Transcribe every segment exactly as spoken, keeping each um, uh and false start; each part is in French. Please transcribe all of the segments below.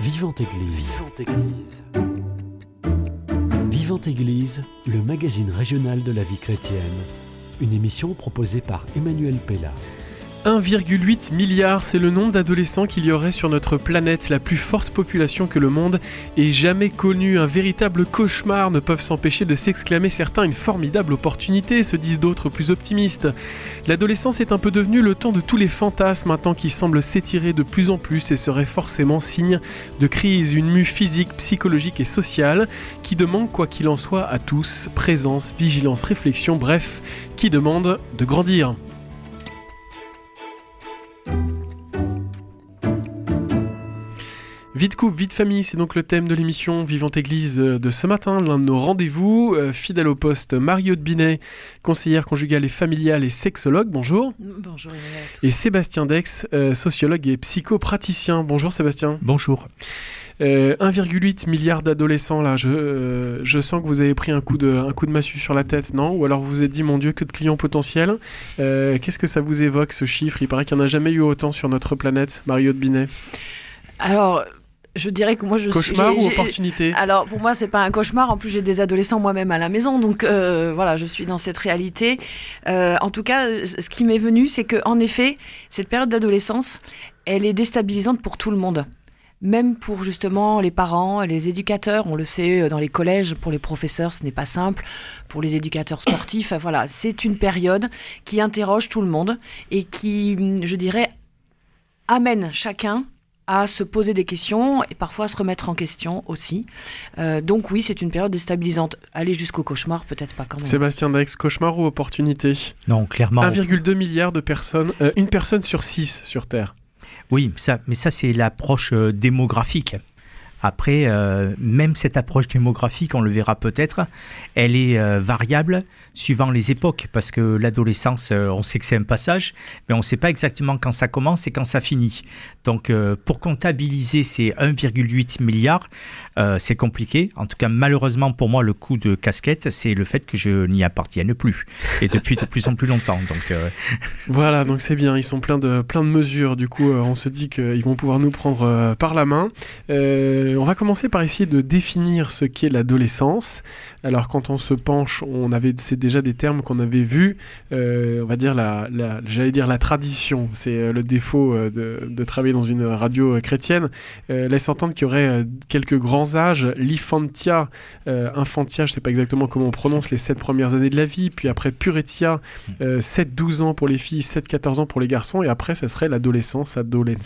Vivante Église. Vivante Église. Vivante Église, le magazine régional de la vie chrétienne. Une émission proposée par Emmanuel Pella. un virgule huit milliard, c'est le nombre d'adolescents qu'il y aurait sur notre planète, la plus forte population que le monde ait jamais connue. Un véritable cauchemar, ne peuvent s'empêcher de s'exclamer certains, une formidable opportunité, se disent d'autres plus optimistes. L'adolescence est un peu devenue le temps de tous les fantasmes, un temps qui semble s'étirer de plus en plus et serait forcément signe de crise, une mue physique, psychologique et sociale qui demande, quoi qu'il en soit, à tous, présence, vigilance, réflexion, bref, qui demande de grandir. Vie de couple, vie de famille, c'est donc le thème de l'émission Vivante Église de ce matin, l'un de nos rendez-vous. Euh, fidèle au poste, Marie-Aude Binet, conseillère conjugale et familiale et sexologue, bonjour. Bonjour Emmanuel. Et Sébastien Dex, euh, sociologue et psychopraticien. Bonjour Sébastien. Bonjour. Euh, un virgule huit milliard d'adolescents, là, je, euh, je sens que vous avez pris un coup, de, un coup de massue sur la tête, non ? Ou alors vous vous êtes dit, mon Dieu, que de clients potentiels. Euh, qu'est-ce que ça vous évoque, ce chiffre ? Il paraît qu'il n'y en a jamais eu autant sur notre planète, Marie-Aude Binet. Alors... Je dirais que moi je cauchemar suis, ou j'ai, opportunité ? Alors pour moi c'est pas un cauchemar. En plus j'ai des adolescents moi-même à la maison, donc euh, voilà, je suis dans cette réalité. Euh, en tout cas, ce qui m'est venu, c'est que en effet, cette période d'adolescence, elle est déstabilisante pour tout le monde. Même pour justement les parents, les éducateurs, on le sait dans les collèges, pour les professeurs ce n'est pas simple, pour les éducateurs sportifs, voilà, c'est une période qui interroge tout le monde et qui, je dirais, amène chacun à se poser des questions et parfois à se remettre en question aussi. Euh, donc oui, c'est une période déstabilisante. Aller jusqu'au cauchemar, peut-être pas quand même. Sébastien Dex, cauchemar ou opportunité ? Non, clairement. un virgule deux milliard de personnes, euh, une personne sur six sur Terre. Oui, ça, mais ça c'est l'approche euh, démographique. Après, euh, même cette approche démographique, on le verra peut-être, elle est euh, variable suivant les époques, parce que l'adolescence, euh, on sait que c'est un passage, mais on ne sait pas exactement quand ça commence et quand ça finit. Donc, euh, pour comptabiliser ces un virgule huit milliard, euh, c'est compliqué. En tout cas, malheureusement pour moi, le coup de casquette, c'est le fait que je n'y appartienne plus, et depuis de plus en plus longtemps. Donc, euh... Voilà, donc c'est bien, ils sont pleins de, plein de mesures, du coup, euh, on se dit qu'ils vont pouvoir nous prendre euh, par la main. Euh, on va commencer par essayer de définir ce qu'est l'adolescence. Alors, quand on se penche, on avait, c'est déjà des termes qu'on avait vus, euh, on va dire, la, la, j'allais dire la tradition, c'est euh, le défaut euh, de, de travailler dans une radio euh, chrétienne, euh, laisse entendre qu'il y aurait euh, quelques grands âges, l'infantia, euh, infantia, je ne sais pas exactement comment on prononce, les sept premières années de la vie, puis après puretia, euh, sept douze ans pour les filles, sept quatorze ans pour les garçons, et après, ça serait l'adolescence,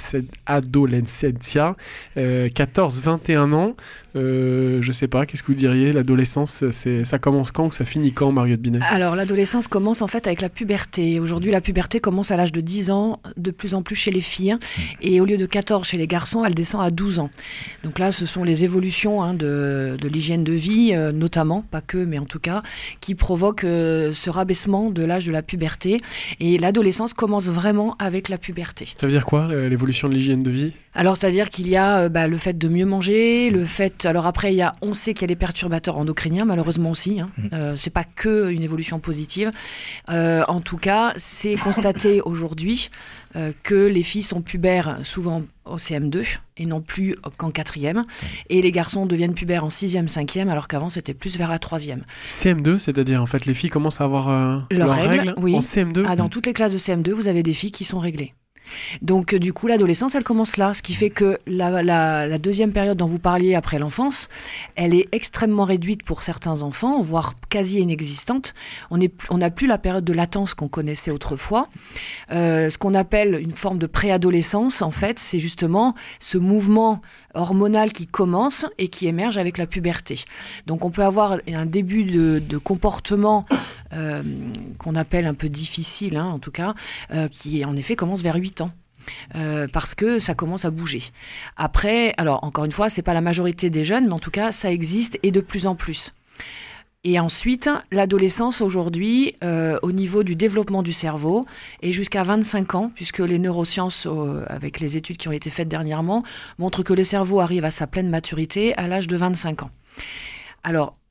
adolescentia, euh, quatorze vingt et un ans, euh, je ne sais pas, qu'est-ce que vous diriez, l'adolescence, c'est, ça commence quand, ça finit quand, Marie-Aude Binet ? Alors, l'adolescence commence en fait avec la puberté. Aujourd'hui, la puberté commence à l'âge de dix ans, de plus en plus chez les filles. Et au lieu de quatorze chez les garçons, elle descend à douze ans. Donc là, ce sont les évolutions hein, de, de l'hygiène de vie, euh, notamment, pas que, mais en tout cas, qui provoquent euh, ce rabaissement de l'âge de la puberté. Et l'adolescence commence vraiment avec la puberté. Ça veut dire quoi, l'évolution de l'hygiène de vie ? Alors, c'est-à-dire qu'il y a euh, bah, le fait de mieux manger, le fait... Alors après, il y a, on sait qu'il y a les perturbateurs endocriniens, malheureusement aussi. Hein. Euh, c'est pas que une évolution positive. Euh, en tout cas, c'est constaté aujourd'hui euh, que les filles sont pubères souvent au C M deux et non plus qu'en quatrième. Et les garçons deviennent pubères en sixième, cinquième, alors qu'avant, c'était plus vers la troisième. C M deux, c'est-à-dire en fait, les filles commencent à avoir euh, leurs leurs règles, règles oui. en C M deux. Ah, dans toutes les classes de C M deux, vous avez des filles qui sont réglées. Donc du coup l'adolescence elle commence là, ce qui fait que la, la, la deuxième période dont vous parliez après l'enfance, elle est extrêmement réduite pour certains enfants, voire quasi inexistante. On est, on n'a plus la période de latence qu'on connaissait autrefois. Euh, ce qu'on appelle une forme de préadolescence, en fait, c'est justement ce mouvement hormonal qui commence et qui émerge avec la puberté. Donc on peut avoir un début de, de comportement euh, qu'on appelle un peu difficile, hein, en tout cas, euh, qui en effet commence vers huit ans. Euh, parce que ça commence à bouger. Après, alors encore une fois, c'est pas la majorité des jeunes, mais en tout cas, ça existe et de plus en plus. Et ensuite, l'adolescence aujourd'hui, euh, au niveau du développement du cerveau, est jusqu'à vingt-cinq ans, puisque les neurosciences, euh, avec les études qui ont été faites dernièrement, montrent que le cerveau arrive à sa pleine maturité à l'âge de vingt-cinq ans. Alors,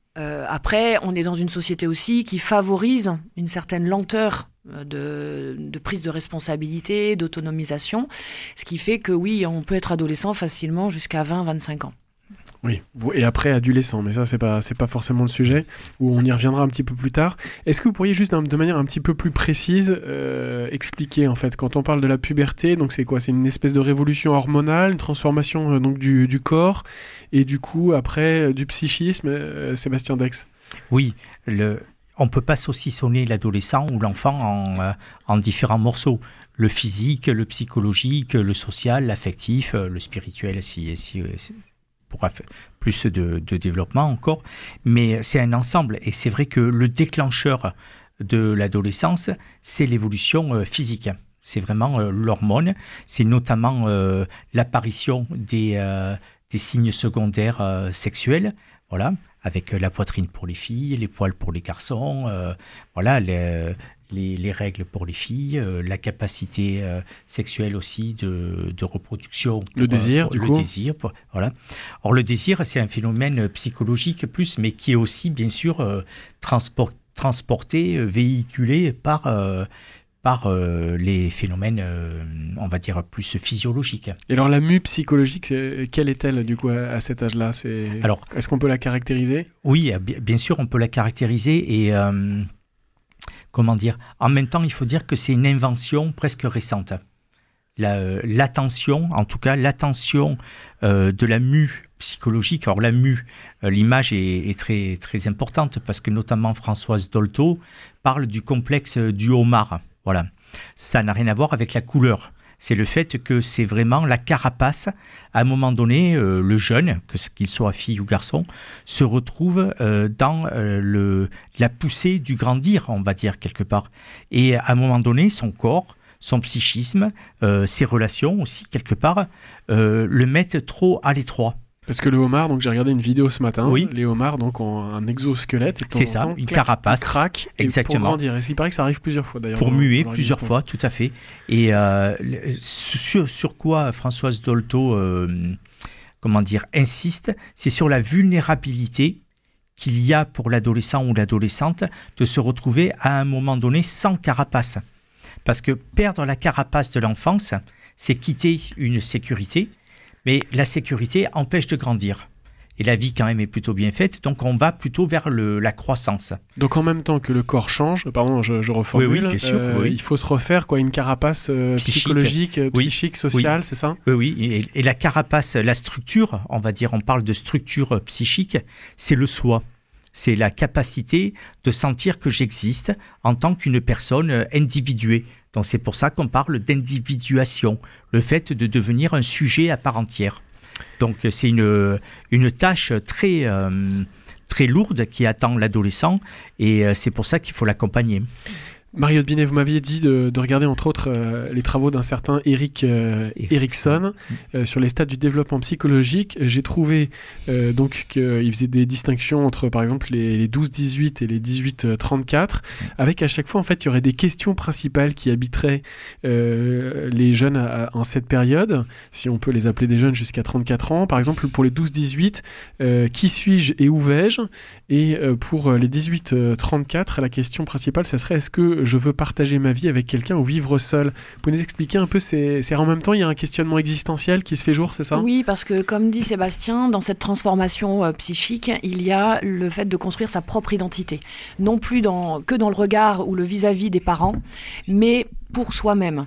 Euh, après, on est dans une société aussi qui favorise une certaine lenteur de, de prise de responsabilité, d'autonomisation, ce qui fait que oui, on peut être adolescent facilement jusqu'à vingt à vingt-cinq ans. Oui, et après adolescent, mais ça c'est pas c'est pas forcément le sujet, où on y reviendra un petit peu plus tard. Est-ce que vous pourriez juste de manière un petit peu plus précise euh, expliquer en fait quand on parle de la puberté, donc c'est quoi? C'est une espèce de révolution hormonale, une transformation euh, donc du, du corps et du coup après euh, du psychisme, euh, Sébastien Dex. Oui, le on peut pas saucissonner l'adolescent ou l'enfant en euh, en différents morceaux. Le physique, le psychologique, le social, l'affectif, le spirituel, si si, si pourra faire plus de, de développement encore, mais c'est un ensemble et c'est vrai que le déclencheur de l'adolescence, c'est l'évolution euh, physique. C'est vraiment euh, l'hormone, c'est notamment euh, l'apparition des, euh, des signes secondaires euh, sexuels, voilà, avec la poitrine pour les filles, les poils pour les garçons, euh, voilà, les, les, les règles pour les filles, euh, la capacité euh, sexuelle aussi de, de reproduction. Le pour, désir, pour, du le coup. Désir, pour, voilà. Or, le désir, c'est un phénomène psychologique plus, mais qui est aussi, bien sûr, euh, transport, transporté, euh, véhiculé par... Euh, par euh, les phénomènes, euh, on va dire, plus physiologiques. Et alors la mue psychologique, euh, quelle est-elle du coup à, à cet âge-là? C'est... Alors, est-ce qu'on peut la caractériser? Oui, bien sûr, on peut la caractériser et, euh, comment dire, en même temps, il faut dire que c'est une invention presque récente. La, l'attention, en tout cas, l'attention euh, de la mue psychologique. Alors la mue, euh, l'image est, est très, très importante parce que notamment Françoise Dolto parle du complexe du homard. Voilà, ça n'a rien à voir avec la couleur. C'est le fait que c'est vraiment la carapace. À un moment donné, euh, le jeune, que qu'il soit fille ou garçon, se retrouve euh, dans euh, le, la poussée du grandir, on va dire quelque part. Et à un moment donné, son corps, son psychisme, euh, ses relations aussi quelque part, euh, le mettent trop à l'étroit. Parce que le homard, donc j'ai regardé une vidéo ce matin, oui. Les homards donc ont un exosquelette. Et c'est ça, temps, une clac, carapace. Craque exactement. Pour grandir. Et il paraît que ça arrive plusieurs fois d'ailleurs. Pour dans, muer dans plusieurs fois, tout à fait. Et euh, sur, sur quoi Françoise Dolto, euh, comment dire, insiste, c'est sur la vulnérabilité qu'il y a pour l'adolescent ou l'adolescente de se retrouver à un moment donné sans carapace. Parce que perdre la carapace de l'enfance, c'est quitter une sécurité. Mais la sécurité empêche de grandir. Et la vie, quand même, est plutôt bien faite. Donc, on va plutôt vers le, la croissance. Donc, en même temps que le corps change, pardon, je, je reformule, oui, oui, bien sûr, euh, oui. il faut se refaire quoi, une carapace euh, psychique. psychologique, euh, oui. psychique, sociale, oui. c'est ça? Oui, oui. Et, et la carapace, la structure, on va dire, on parle de structure psychique, c'est le soi. C'est la capacité de sentir que j'existe en tant qu'une personne individuée. Donc c'est pour ça qu'on parle d'individuation, le fait de devenir un sujet à part entière. Donc c'est une, une tâche très, euh, très lourde qui attend l'adolescent et c'est pour ça qu'il faut l'accompagner. Mariotte Binet, vous m'aviez dit de, de regarder entre autres euh, les travaux d'un certain Eric euh, Erikson euh, sur les stades du développement psychologique. J'ai trouvé euh, donc qu'il faisait des distinctions entre par exemple les, les douze dix-huit et les dix-huit trente-quatre, avec à chaque fois en fait il y aurait des questions principales qui habiteraient euh, les jeunes à, à, en cette période, si on peut les appeler des jeunes jusqu'à trente-quatre ans. Par exemple pour les douze dix-huit, euh, qui suis-je et où vais-je? Et euh, pour les dix-huit trente-quatre, la question principale, ça serait est-ce que je veux partager ma vie avec quelqu'un ou vivre seul? Vous pouvez nous expliquer un peu, c'est, c'est en même temps il y a un questionnement existentiel qui se fait jour, c'est ça? Oui, parce que comme dit Sébastien, dans cette transformation euh, psychique, il y a le fait de construire sa propre identité. Non plus dans, que dans le regard ou le vis-à-vis des parents, mais pour soi-même.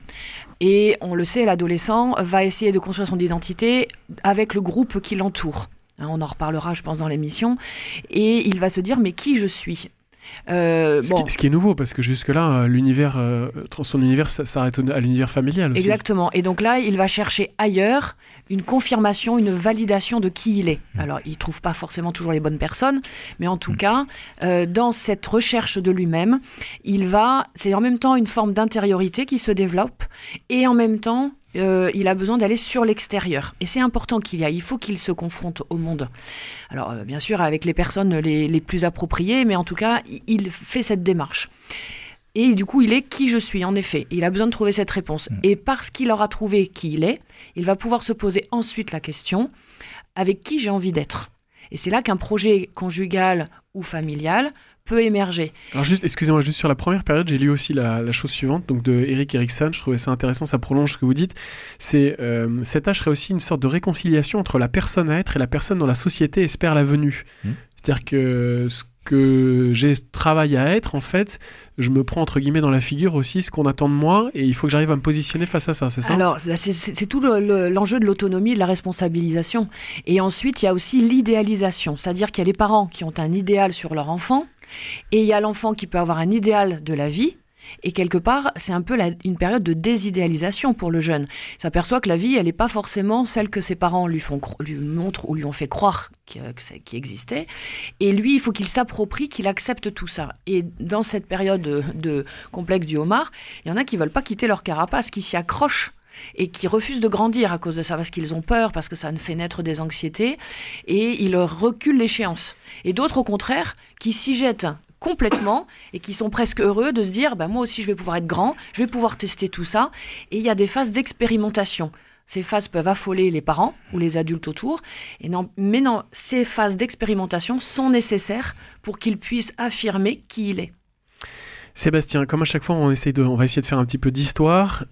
Et on le sait, l'adolescent va essayer de construire son identité avec le groupe qui l'entoure. Hein, on en reparlera, je pense, dans l'émission. Et il va se dire, mais qui je suis ? Euh, ce, bon. qui, ce qui est nouveau parce que jusque-là l'univers, euh, son univers s'arrête à l'univers familial aussi. Exactement, et donc là il va chercher ailleurs une confirmation, une validation de qui il est. Alors il ne trouve pas forcément toujours les bonnes personnes, mais en tout mmh. cas euh, dans cette recherche de lui-même, il va, c'est en même temps une forme d'intériorité qui se développe et en même temps Euh, il a besoin d'aller sur l'extérieur. Et c'est important qu'il y aille. Il faut qu'il se confronte au monde. Alors, euh, bien sûr, avec les personnes les, les plus appropriées, mais en tout cas, il fait cette démarche. Et du coup, il est qui je suis, en effet. Il a besoin de trouver cette réponse. Mmh. Et parce qu'il aura trouvé qui il est, il va pouvoir se poser ensuite la question, avec qui j'ai envie d'être ? Et c'est là qu'un projet conjugal ou familial peut émerger. Alors juste, excusez-moi, juste sur la première période, j'ai lu aussi la, la chose suivante, donc de Erik Erikson, je trouvais ça intéressant, ça prolonge ce que vous dites, c'est euh, cet âge serait aussi une sorte de réconciliation entre la personne à être et la personne dont la société espère la venue. Mmh. C'est-à-dire que ce que j'ai ce travail à être, en fait, je me prends entre guillemets dans la figure aussi ce qu'on attend de moi et il faut que j'arrive à me positionner face à ça, c'est ça ? Alors, c'est, c'est, c'est tout le, le, l'enjeu de l'autonomie et de la responsabilisation. Et ensuite, il y a aussi l'idéalisation, c'est-à-dire qu'il y a les parents qui ont un idéal sur leur enfant et il y a l'enfant qui peut avoir un idéal de la vie. Et quelque part, c'est un peu la, une période de désidéalisation pour le jeune. Il s'aperçoit que la vie, elle n'est pas forcément celle que ses parents lui, font, lui montrent ou lui ont fait croire qui, qui existait. Et lui, il faut qu'il s'approprie, qu'il accepte tout ça. Et dans cette période de, de complexe du homard, il y en a qui ne veulent pas quitter leur carapace, qui s'y accrochent et qui refusent de grandir à cause de ça, parce qu'ils ont peur, parce que ça fait naître des anxiétés, et ils reculent l'échéance. Et d'autres, au contraire, qui s'y jettent complètement et qui sont presque heureux de se dire bah, moi aussi je vais pouvoir être grand, je vais pouvoir tester tout ça. Et il y a des phases d'expérimentation. Ces phases peuvent affoler les parents ou les adultes autour, et non, mais non, ces phases d'expérimentation sont nécessaires pour qu'ils puissent affirmer qui il est. Sébastien, comme à chaque fois, on, essaye de, on va essayer de faire un petit peu d'histoire.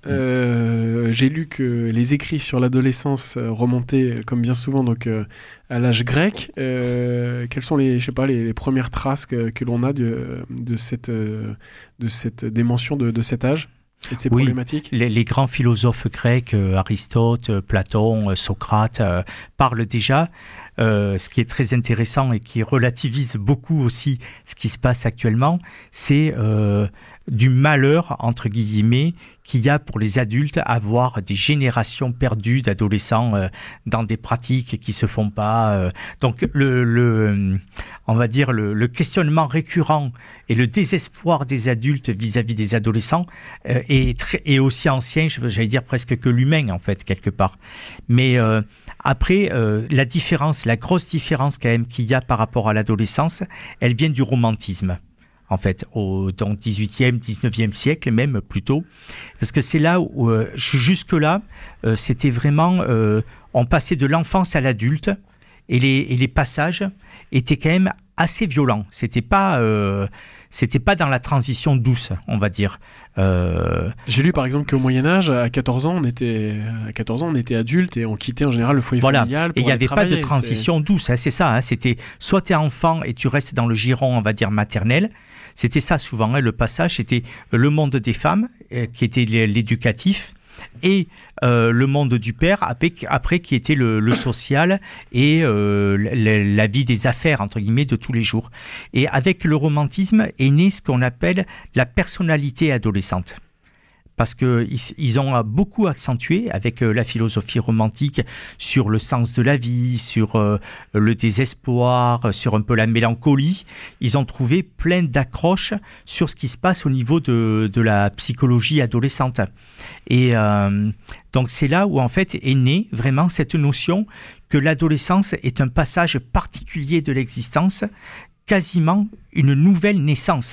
Euh, j'ai lu que les écrits sur l'adolescence remontaient, comme bien souvent, donc, euh, à l'âge grec. Euh, quelles sont les, je sais pas, les, les premières traces que, que l'on a de, de, cette, de cette dimension de, de cet âge et de ces oui, problématiques ? les, les grands philosophes grecs, euh, Aristote, euh, Platon, euh, Socrate, euh, parlent déjà. Euh, ce qui est très intéressant et qui relativise beaucoup aussi ce qui se passe actuellement, c'est euh, du malheur, entre guillemets, qu'il y a pour les adultes à voir des générations perdues d'adolescents euh, dans des pratiques qui ne se font pas. Euh. Donc, le, le, on va dire, le, le questionnement récurrent et le désespoir des adultes vis-à-vis des adolescents euh, est, très, est aussi ancien, j'allais dire presque que l'humain, en fait, quelque part. Mais euh, après, euh, la différence, la grosse différence quand même qu'il y a par rapport à l'adolescence, elle vient du romantisme. En fait, au dans dix-huitième, dix-neuvième siècle même plutôt, parce que c'est là où euh, jusque-là, euh, c'était vraiment, euh, on passait de l'enfance à l'adulte, et les et les passages étaient quand même assez violents. C'était pas euh, c'était pas dans la transition douce, on va dire. Euh... J'ai lu par exemple qu'au Moyen-Âge, à quatorze ans, on était à quatorze ans, on était adulte et on quittait en général le foyer voilà. familial pour et il n'y avait travailler. Pas de transition c'est... douce, hein, c'est ça. Hein, c'était soit tu es enfant et tu restes dans le giron, on va dire maternel. C'était ça souvent, hein, le passage, c'était le monde des femmes, euh, qui était l'éducatif, et euh, le monde du père, après, après qui était le, le social et euh, la, la vie des affaires, entre guillemets, de tous les jours. Et avec le romantisme est né ce qu'on appelle la personnalité adolescente. Parce qu'ils ils ont beaucoup accentué avec la philosophie romantique sur le sens de la vie, sur euh, le désespoir, sur un peu la mélancolie. Ils ont trouvé plein d'accroches sur ce qui se passe au niveau de, de la psychologie adolescente. Et euh, donc c'est là où en fait est née vraiment cette notion que l'adolescence est un passage particulier de l'existence, quasiment une nouvelle naissance.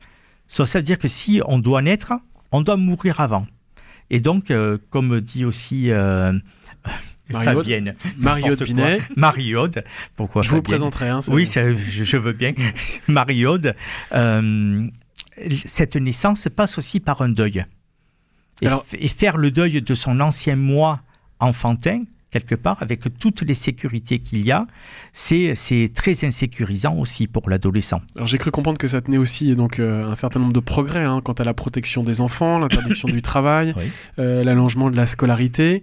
Ça, ça veut dire que si on doit naître, on doit mourir avant. Et donc, euh, comme dit aussi euh, Fabienne, Marie-Aude Binet. Marie-Aude, pourquoi Je Fabienne vous présenterai. Hein, oui, ça, je, je veux bien. Marie-Aude, euh, cette naissance passe aussi par un deuil. Et, Alors, f- et faire le deuil de son ancien moi enfantin, quelque part, avec toutes les sécurités qu'il y a, c'est, c'est très insécurisant aussi pour l'adolescent. Alors j'ai cru comprendre que ça tenait aussi donc, euh, un certain nombre de progrès hein, quant à la protection des enfants, l'interdiction du travail, oui. euh, l'allongement de la scolarité.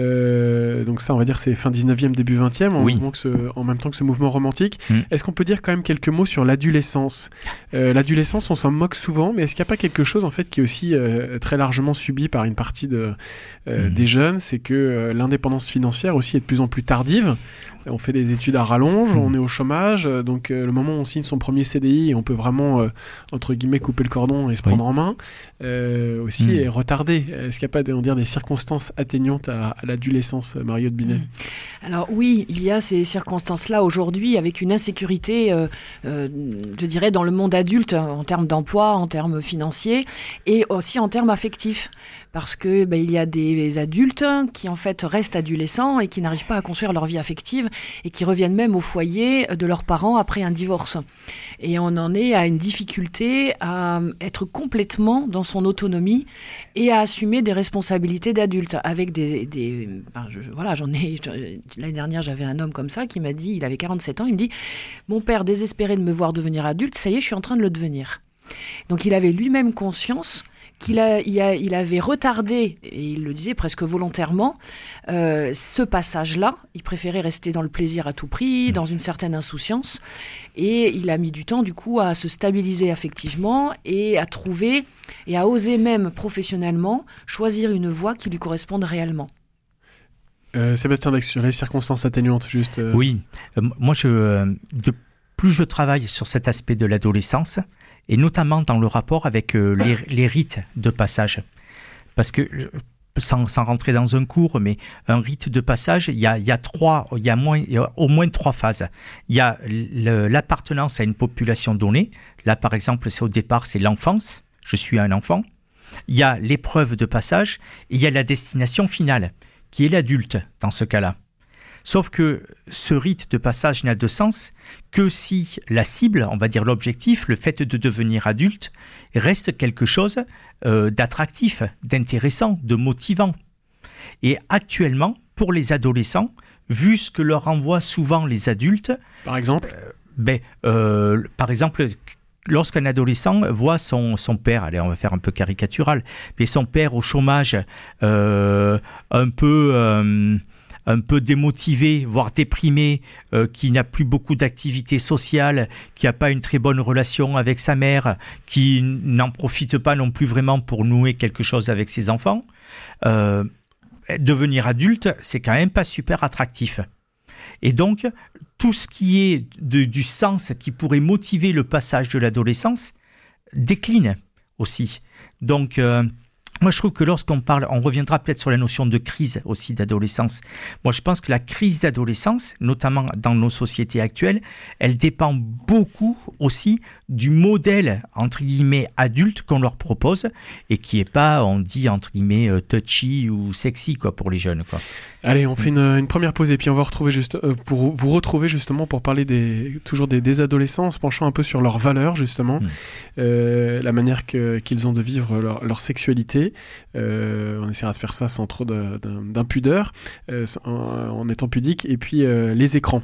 Euh, donc ça, on va dire, c'est fin dix-neuvième, début vingtième, en, oui. même, que ce, en même temps que ce mouvement romantique. Mm. Est-ce qu'on peut dire quand même quelques mots sur l'adolescence ? euh, L'adolescence, on s'en moque souvent, mais est-ce qu'il n'y a pas quelque chose en fait, qui est aussi euh, très largement subi par une partie de, euh, mm. des jeunes ? C'est que euh, l'indépendance financière aussi est de plus en plus tardive. On fait des études à rallonge, mmh. on est au chômage, donc euh, le moment où on signe son premier C D I, on peut vraiment, euh, entre guillemets, couper le cordon et se oui. prendre en main, euh, aussi mmh. est retardé. Est-ce qu'il n'y a pas on dire, des circonstances atteignantes à, à l'adolescence, Marie-Aude Binet ? mmh. Alors oui, il y a ces circonstances-là aujourd'hui avec une insécurité, euh, euh, je dirais, dans le monde adulte, en termes d'emploi, en termes financiers, et aussi en termes affectifs. Parce que ben, il y a des adultes qui en fait restent adolescents adolescents et qui n'arrivent pas à construire leur vie affective et qui reviennent même au foyer de leurs parents après un divorce. Et on en est à une difficulté à être complètement dans son autonomie et à assumer des responsabilités d'adulte avec des... des ben je, voilà, j'en ai... Je, l'année dernière, j'avais un homme comme ça qui m'a dit, il avait quarante-sept ans, il me dit « Mon père, désespéré de me voir devenir adulte, ça y est, je suis en train de le devenir. » Donc il avait lui-même conscience qu'il a, il a, il avait retardé, et il le disait presque volontairement, euh, ce passage-là. Il préférait rester dans le plaisir à tout prix, dans une certaine insouciance. Et il a mis du temps, du coup, à se stabiliser affectivement et à trouver, et à oser même professionnellement, choisir une voie qui lui corresponde réellement. Euh, Sébastien Dax, sur les circonstances atténuantes, juste... Euh... Oui, euh, moi, je, euh, de, plus je travaille sur cet aspect de l'adolescence, et notamment dans le rapport avec euh, les, les rites de passage. Parce que, sans, sans rentrer dans un cours, mais un rite de passage, il y a, il y a, trois, il y a, moins, il y a au moins trois phases. Il y a le, l'appartenance à une population donnée. Là, par exemple, c'est au départ, c'est l'enfance. Je suis un enfant. Il y a l'épreuve de passage et il y a la destination finale, qui est l'adulte dans ce cas-là. Sauf que ce rite de passage n'a de sens que si la cible, on va dire l'objectif, le fait de devenir adulte, reste quelque chose euh, d'attractif, d'intéressant, de motivant. Et actuellement, pour les adolescents, vu ce que leur envoient souvent les adultes... Par exemple euh, ben, euh, Par exemple... Lorsqu'un adolescent voit son, son père, allez, on va faire un peu caricatural, mais son père au chômage, euh, un peu... Euh, un peu démotivé, voire déprimé, euh, qui n'a plus beaucoup d'activité sociale, qui n'a pas une très bonne relation avec sa mère, qui n'en profite pas non plus vraiment pour nouer quelque chose avec ses enfants, euh, devenir adulte, c'est quand même pas super attractif. Et donc, tout ce qui est de, du sens qui pourrait motiver le passage de l'adolescence décline aussi. Donc... Euh, Moi, je trouve que lorsqu'on parle, on reviendra peut-être sur la notion de crise aussi d'adolescence. Moi, je pense que la crise d'adolescence, notamment dans nos sociétés actuelles, elle dépend beaucoup aussi du modèle, entre guillemets, adulte qu'on leur propose et qui n'est pas, on dit, entre guillemets, touchy ou sexy, quoi, pour les jeunes, quoi. Allez, on fait une, une première pause et puis on va retrouver juste, euh, pour vous retrouver justement pour parler des, toujours des, des adolescents en se penchant un peu sur leurs valeurs, justement, mmh. euh, la manière que, qu'ils ont de vivre leur, leur sexualité. Euh, on essaiera de faire ça sans trop de, de, d'impudeur, euh, en, en étant pudique, et puis euh, les écrans.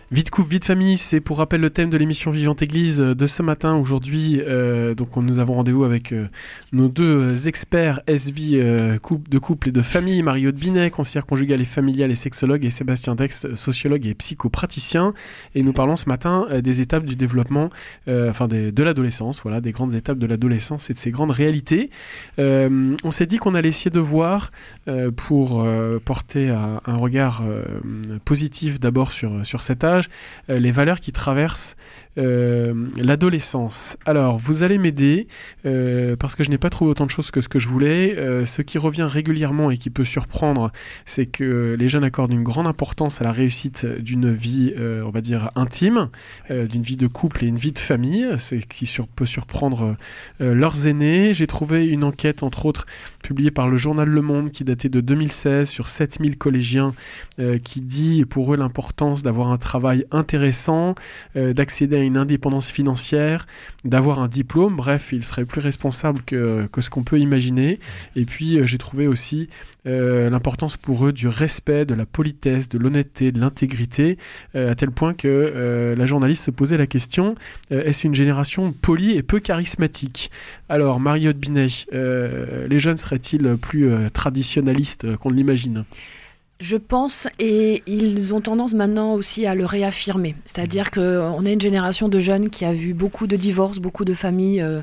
Vie de couple, vie de famille, c'est pour rappel le thème de l'émission Vivante Église de ce matin. Aujourd'hui, euh, donc on, nous avons rendez-vous avec euh, nos deux experts S V euh, couple, de couple et de famille, Marie-Aude Binet, conseillère conjugale et familiale et sexologue, et Sébastien Dex, sociologue et psychopraticien. Et nous parlons ce matin euh, des étapes du développement, euh, enfin des, de l'adolescence, voilà, des grandes étapes de l'adolescence et de ses grandes réalités. Euh, on s'est dit qu'on allait essayer de voir euh, pour euh, porter un, un regard euh, positif d'abord sur, sur cet âge, Euh, les valeurs qui traversent euh, l'adolescence. Alors, vous allez m'aider, euh, parce que je n'ai pas trouvé autant de choses que ce que je voulais. Euh, ce qui revient régulièrement et qui peut surprendre, c'est que les jeunes accordent une grande importance à la réussite d'une vie, euh, on va dire, intime, euh, d'une vie de couple et une vie de famille, c'est qui sur, peut surprendre euh, leurs aînés. J'ai trouvé une enquête, entre autres, publiée par le journal Le Monde, qui datait de deux mille seize, sur sept mille collégiens, euh, qui dit pour eux l'importance d'avoir un travail intéressant, euh, d'accéder à une indépendance financière, d'avoir un diplôme, bref, ils seraient plus responsables que, que ce qu'on peut imaginer. Et puis euh, j'ai trouvé aussi euh, l'importance pour eux du respect, de la politesse, de l'honnêteté, de l'intégrité, euh, à tel point que euh, la journaliste se posait la question, euh, est-ce une génération polie et peu charismatique? Alors, Marie-Aude Binet, euh, les jeunes seraient-ils plus euh, traditionnalistes qu'on ne l'imagine? Je pense, et ils ont tendance maintenant aussi à le réaffirmer. C'est-à-dire qu'on est une génération de jeunes qui a vu beaucoup de divorces, beaucoup de familles euh,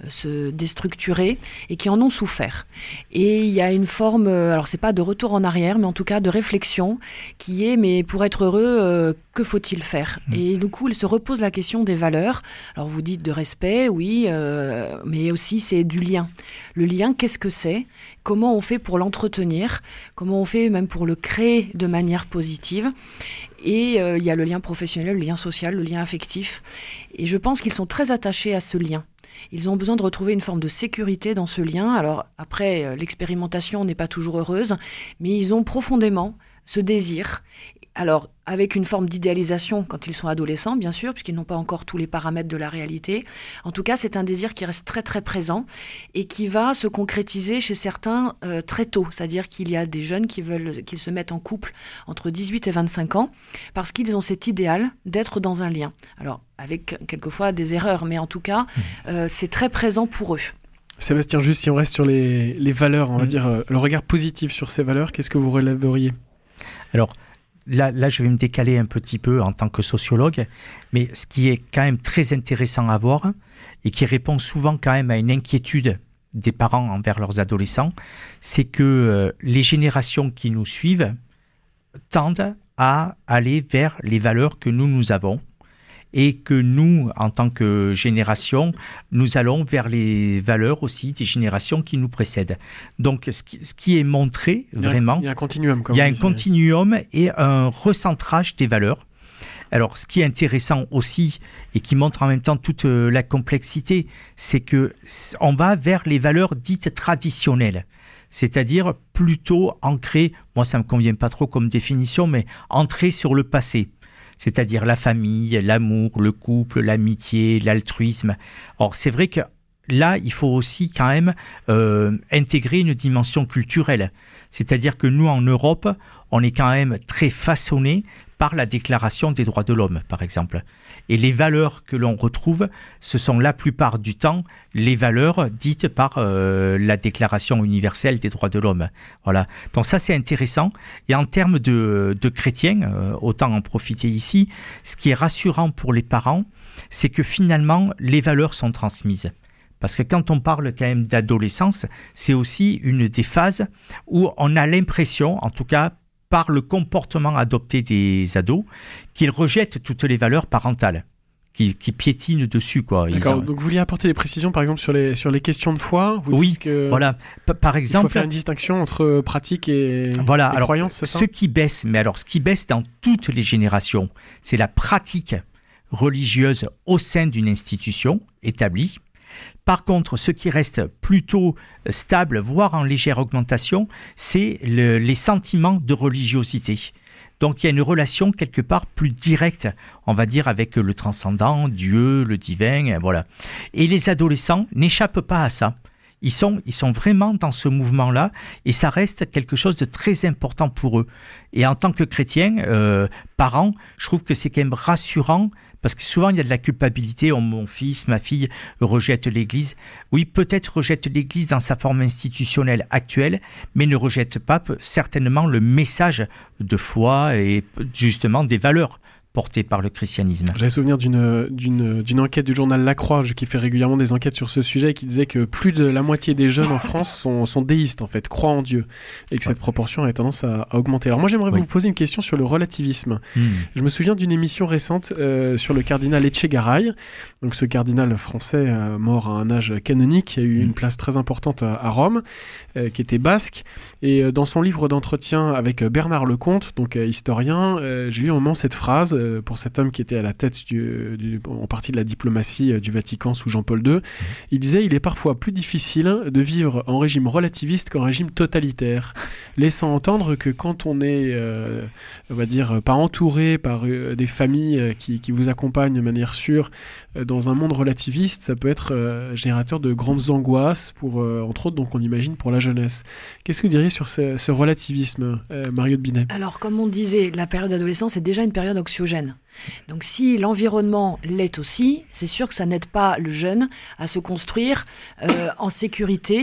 se déstructurer et qui en ont souffert. Et il y a une forme, alors c'est pas de retour en arrière, mais en tout cas de réflexion qui est, mais pour être heureux, euh, que faut-il faire? mmh. Et du coup, ils se reposent la question des valeurs. Alors vous dites de respect, oui, euh, mais aussi c'est du lien. Le lien, qu'est-ce que c'est? Comment on fait pour l'entretenir? Comment on fait même pour le créer de manière positive? Et euh, il y a le lien professionnel, le lien social, le lien affectif. Et je pense qu'ils sont très attachés à ce lien. Ils ont besoin de retrouver une forme de sécurité dans ce lien. Alors après, euh, l'expérimentation n'est pas toujours heureuse, mais ils ont profondément ce désir. Alors, avec une forme d'idéalisation quand ils sont adolescents, bien sûr, puisqu'ils n'ont pas encore tous les paramètres de la réalité. En tout cas, c'est un désir qui reste très, très présent et qui va se concrétiser chez certains euh, très tôt. C'est-à-dire qu'il y a des jeunes qui veulent qu'ils se mettent en couple entre dix-huit et vingt-cinq ans parce qu'ils ont cet idéal d'être dans un lien. Alors, avec quelquefois des erreurs, mais en tout cas, euh, c'est très présent pour eux. Sébastien, juste si on reste sur les, les valeurs, on va mmh. dire euh, le regard positif sur ces valeurs, qu'est-ce que vous relèveriez? Alors, Là, là, je vais me décaler un petit peu en tant que sociologue, mais ce qui est quand même très intéressant à voir et qui répond souvent quand même à une inquiétude des parents envers leurs adolescents, c'est que euh, les générations qui nous suivent tendent à aller vers les valeurs que nous, nous avons et que nous, en tant que génération, nous allons vers les valeurs aussi des générations qui nous précèdent. Donc, ce qui, ce qui est montré, il vraiment... Un, il y a un continuum. Comme il y a un continuum et un recentrage des valeurs. Alors, ce qui est intéressant aussi, et qui montre en même temps toute la complexité, c'est qu'on va vers les valeurs dites traditionnelles. C'est-à-dire plutôt ancrées, moi ça ne me convient pas trop comme définition, mais ancrées sur le passé. C'est-à-dire la famille, l'amour, le couple, l'amitié, l'altruisme. Or, c'est vrai que là, il faut aussi quand même euh, intégrer une dimension culturelle. C'est-à-dire que nous, en Europe, on est quand même très façonné par la Déclaration des droits de l'homme, par exemple. Et les valeurs que l'on retrouve, ce sont la plupart du temps les valeurs dites par euh, la Déclaration universelle des droits de l'homme. Voilà. Donc ça, c'est intéressant. Et en termes de, de chrétiens, euh, autant en profiter ici, ce qui est rassurant pour les parents, c'est que finalement, les valeurs sont transmises. Parce que quand on parle quand même d'adolescence, c'est aussi une des phases où on a l'impression, en tout cas par le comportement adopté des ados, qu'ils rejettent toutes les valeurs parentales, qui, qui piétinent dessus, quoi. D'accord, ont... donc vous vouliez apporter des précisions, par exemple, sur les, sur les questions de foi. Vous oui, dites que voilà. P- par exemple... Il faut faire une distinction entre pratique et, voilà, et alors, croyance, c'est ça? Ce qui baisse, mais alors ce qui baisse dans toutes les générations, c'est la pratique religieuse au sein d'une institution établie. Par contre, ce qui reste plutôt stable, voire en légère augmentation, c'est le, les sentiments de religiosité. Donc il y a une relation quelque part plus directe, on va dire, avec le transcendant, Dieu, le divin, voilà. Et les adolescents n'échappent pas à ça. Ils sont, ils sont vraiment dans ce mouvement-là et ça reste quelque chose de très important pour eux. Et en tant que chrétien, euh, parent, je trouve que c'est quand même rassurant parce que souvent il y a de la culpabilité. Oh, mon fils, ma fille rejette l'Église. Oui, peut-être rejette l'Église dans sa forme institutionnelle actuelle, mais ne rejette pas certainement le message de foi et justement des valeurs porté par le christianisme. J'avais souvenir d'une, d'une, d'une enquête du journal La Croix, qui fait régulièrement des enquêtes sur ce sujet, qui disait que plus de la moitié des jeunes en France sont, sont déistes, en fait, croient en Dieu, et que cette proportion a tendance à, à augmenter. Alors moi, j'aimerais oui. vous poser une question sur le relativisme. Mmh. Je me souviens d'une émission récente euh, sur le cardinal Etchegaray, donc ce cardinal français euh, mort à un âge canonique, qui a eu mmh. une place très importante à, à Rome, euh, qui était basque, et euh, dans son livre d'entretien avec Bernard Lecomte, donc euh, historien, euh, j'ai lu un moment cette phrase pour cet homme qui était à la tête du, du, en partie de la diplomatie du Vatican sous Jean-Paul deux. Il disait « Il est parfois plus difficile de vivre en régime relativiste qu'en régime totalitaire », laissant entendre que quand on est, euh, on va dire, pas entouré par euh, des familles qui, qui vous accompagnent de manière sûre euh, dans un monde relativiste, ça peut être euh, générateur de grandes angoisses, pour, euh, entre autres, donc on imagine, pour la jeunesse. Qu'est-ce que vous diriez sur ce, ce relativisme, euh, Mario de Binet ? Alors, comme on disait, la période d'adolescence est déjà une période anxiogène. Donc si l'environnement l'est aussi, c'est sûr que ça n'aide pas le jeune à se construire euh, en sécurité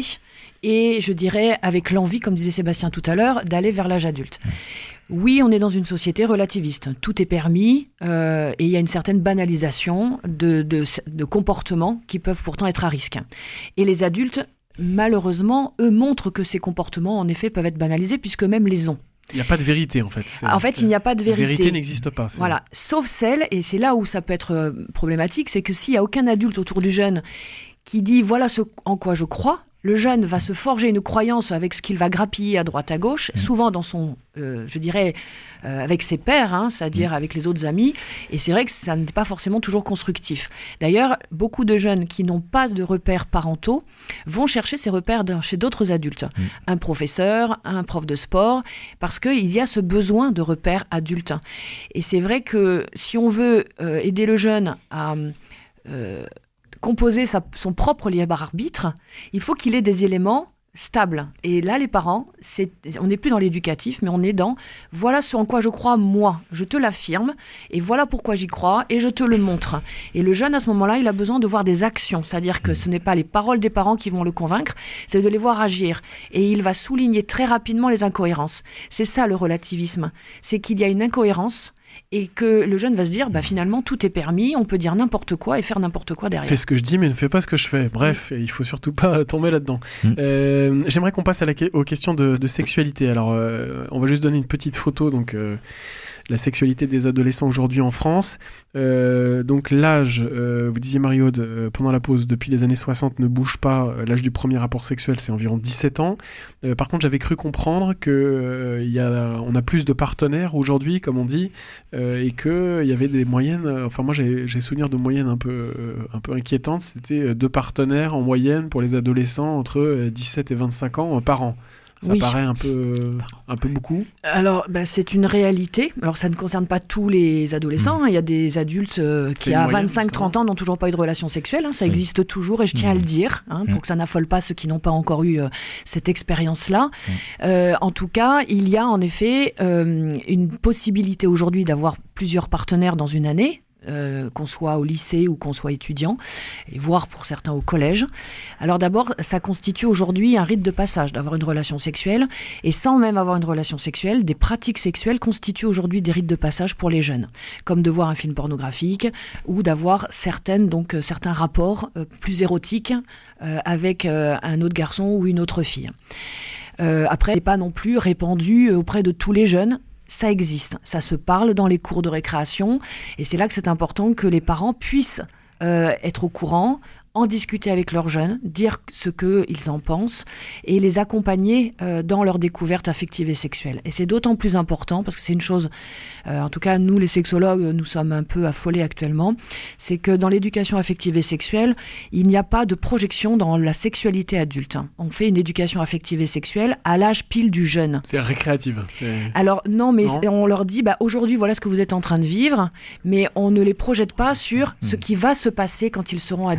et je dirais avec l'envie, comme disait Sébastien tout à l'heure, d'aller vers l'âge adulte. Oui, on est dans une société relativiste. Tout est permis euh, et il y a une certaine banalisation de, de, de comportements qui peuvent pourtant être à risque. Et les adultes, malheureusement, eux montrent que ces comportements, en effet, peuvent être banalisés puisque même les ont. Il n'y a pas de vérité, en fait. C'est... En fait, il n'y a pas de vérité. La vérité n'existe pas. C'est... Voilà. Sauf celle, et c'est là où ça peut être problématique, c'est que s'il n'y a aucun adulte autour du jeune qui dit « voilà ce en quoi je crois », le jeune va se forger une croyance avec ce qu'il va grappiller à droite à gauche, mmh. souvent dans son, euh, je dirais, euh, avec ses pairs, hein, c'est-à-dire mmh. avec les autres amis. Et c'est vrai que ça n'est pas forcément toujours constructif. D'ailleurs, beaucoup de jeunes qui n'ont pas de repères parentaux vont chercher ces repères dans, chez d'autres adultes. Mmh. Un professeur, un prof de sport, parce qu'il y a ce besoin de repères adultes. Et c'est vrai que si on veut euh, aider le jeune à... Euh, composer sa, son propre libre arbitre, il faut qu'il ait des éléments stables. Et là, les parents, c'est, on n'est plus dans l'éducatif, mais on est dans « voilà ce en quoi je crois, moi, je te l'affirme, et voilà pourquoi j'y crois, et je te le montre ». Et le jeune, à ce moment-là, il a besoin de voir des actions, c'est-à-dire que ce n'est pas les paroles des parents qui vont le convaincre, c'est de les voir agir. Et il va souligner très rapidement les incohérences. C'est ça le relativisme, c'est qu'il y a une incohérence, et que le jeune va se dire, bah, finalement, tout est permis, on peut dire n'importe quoi et faire n'importe quoi derrière. Fais ce que je dis, mais ne fais pas ce que je fais. Bref, oui. Il faut surtout pas tomber là-dedans. Mmh. Euh, j'aimerais qu'on passe à la, aux questions de, de sexualité. Alors, euh, on va juste donner une petite photo, donc... Euh, la sexualité des adolescents aujourd'hui en France. Euh, donc l'âge, euh, vous disiez Marie-Aude, euh, pendant la pause, depuis les années soixante, ne bouge pas. L'âge du premier rapport sexuel, c'est environ dix-sept ans. Euh, par contre, j'avais cru comprendre qu'on euh, y a, on a plus de partenaires aujourd'hui, comme on dit, euh, et qu'il y avait des moyennes... Euh, enfin, moi, j'ai, j'ai souvenir de moyennes un peu, euh, un peu inquiétantes. C'était deux partenaires en moyenne pour les adolescents entre dix-sept et vingt-cinq ans euh, par an. Ça oui. paraît un peu, un peu beaucoup. Alors, bah, c'est une réalité. Alors, ça ne concerne pas tous les adolescents. Mmh. Il y a des adultes euh, qui, à vingt-cinq trente ans, n'ont toujours pas eu de relation sexuelle. Hein. Ça mmh. existe toujours, et je tiens mmh. à le dire, hein, mmh. pour que ça n'affole pas ceux qui n'ont pas encore eu euh, cette expérience-là. Mmh. Euh, en tout cas, il y a en effet euh, une possibilité aujourd'hui d'avoir plusieurs partenaires dans une année. Euh, qu'on soit au lycée ou qu'on soit étudiant, et voire pour certains au collège. Alors d'abord, ça constitue aujourd'hui un rite de passage d'avoir une relation sexuelle, et sans même avoir une relation sexuelle, des pratiques sexuelles constituent aujourd'hui des rites de passage pour les jeunes, comme de voir un film pornographique ou d'avoir certaines, donc, euh, certains rapports euh, plus érotiques euh, avec euh, un autre garçon ou une autre fille. Euh, après, c'est pas non plus répandu auprès de tous les jeunes. Ça existe, ça se parle dans les cours de récréation, et c'est là que c'est important que les parents puissent euh, être au courant, en discuter avec leurs jeunes, dire ce qu'ils en pensent et les accompagner euh, dans leur découverte affective et sexuelle. Et c'est d'autant plus important, parce que c'est une chose, euh, en tout cas nous les sexologues, nous sommes un peu affolés actuellement, c'est que dans l'éducation affective et sexuelle, il n'y a pas de projection dans la sexualité adulte. On fait une éducation affective et sexuelle à l'âge pile du jeune. C'est récréative. C'est... Alors non, mais non. on leur dit, bah, aujourd'hui voilà ce que vous êtes en train de vivre, mais on ne les projette pas sur mmh. ce qui va se passer quand ils seront adultes.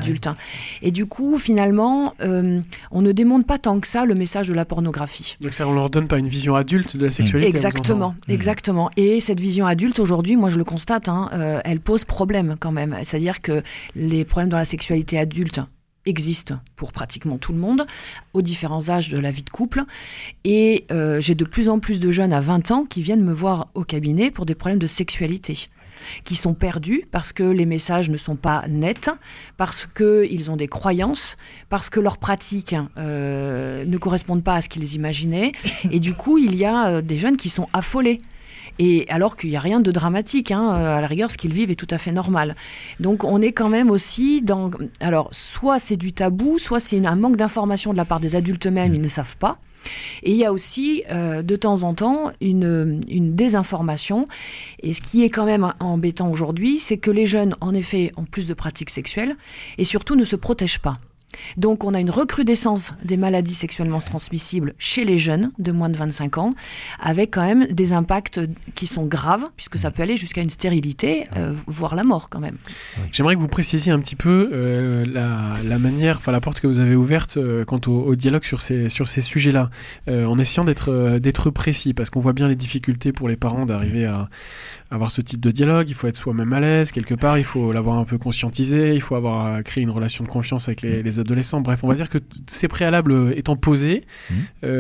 Et du coup, finalement, euh, on ne démonte pas tant que ça le message de la pornographie. Donc ça, on leur donne pas une vision adulte de la sexualité. Exactement, exactement. Et cette vision adulte, aujourd'hui, moi je le constate, hein, euh, elle pose problème quand même. C'est-à-dire que les problèmes dans la sexualité adulte existent pour pratiquement tout le monde, aux différents âges de la vie de couple. Et euh, j'ai de plus en plus de jeunes à vingt ans qui viennent me voir au cabinet pour des problèmes de sexualité, qui sont perdus parce que les messages ne sont pas nets, parce qu'ils ont des croyances, parce que leurs pratiques euh, ne correspondent pas à ce qu'ils imaginaient. Et du coup, il y a euh, des jeunes qui sont affolés. Et alors qu'il n'y a rien de dramatique, hein, à la rigueur, ce qu'ils vivent est tout à fait normal. Donc on est quand même aussi dans... Alors, soit c'est du tabou, soit c'est une, un manque d'information de la part des adultes eux-mêmes, ils ne savent pas. Et il y a aussi, euh, de temps en temps, une, une désinformation. Et ce qui est quand même embêtant aujourd'hui, c'est que les jeunes, en effet, ont plus de pratiques sexuelles et surtout ne se protègent pas. Donc on a une recrudescence des maladies sexuellement transmissibles chez les jeunes de moins de vingt-cinq ans, avec quand même des impacts qui sont graves, puisque ça peut aller jusqu'à une stérilité, euh, voire la mort quand même. J'aimerais que vous précisiez un petit peu euh, la, la manière, enfin la porte que vous avez ouverte euh, quant au, au dialogue sur ces, sur ces sujets-là, euh, en essayant d'être, euh, d'être précis, parce qu'on voit bien les difficultés pour les parents d'arriver à avoir ce type de dialogue. Il faut être soi-même à l'aise, quelque part, il faut l'avoir un peu conscientisé, il faut avoir créé une relation de confiance avec les, les adolescents. Bref, on va dire que ces préalables étant posés, mmh.